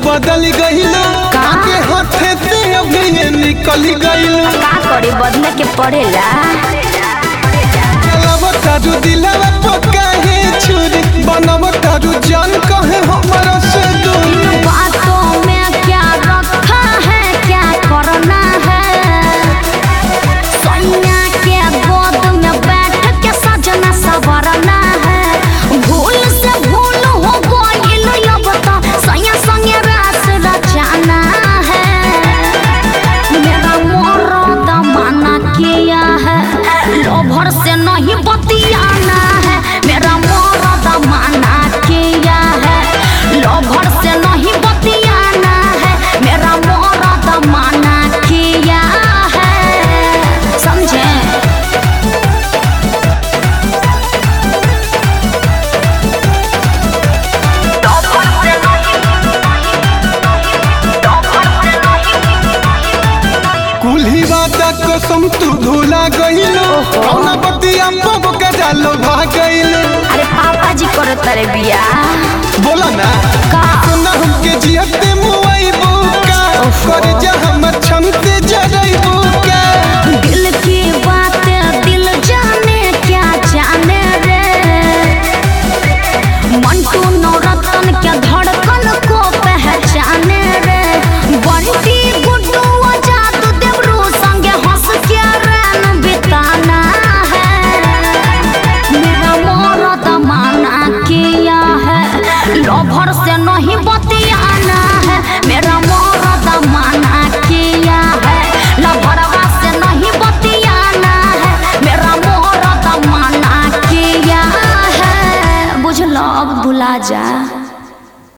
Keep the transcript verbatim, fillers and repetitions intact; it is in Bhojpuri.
बदल गइलो काके हाथे से अभी निकल गइलो का करी बदले के पड़ेला चलब तारू दिलवा पक्का है छुरी बनब तारू जान कहे हमरा से दूर बातों में क्या रखा है क्या करना है सैया के गोद में बैठ के सजना सवरना है भूल से भूल हो गइल अब तो सैया संगे रास रचाना है मेरा मरद मना किया है लोभर से नहीं बतियाना है मेरा मरद मना किया है लोभर से नहीं बतियाना है मेरा मरद मना किया है समझे कुल्ही बाता कसम तू भूला गइलो कौना बतिया पब के डालो भाग गइलो अरे पापा जी करो तारे बिया बोला ना का सुना हमके जियते मुआई बुका कर जा हमर क्षमते जरई बुका दिल की बात दिल जाने क्या जाने रे मंटू नौरतन के धड़कन को पहचाने रे बंटी गुड्डू आजाद देवरू संगे हंस के रैन बिताना है मेरा मरद मना किया है लोभर से नहीं बतियाना है मेरा मरद मना किया है लोभरवा से नहीं बतियाना है मेरा मरद मना किया है बुझलो अब भुला जा।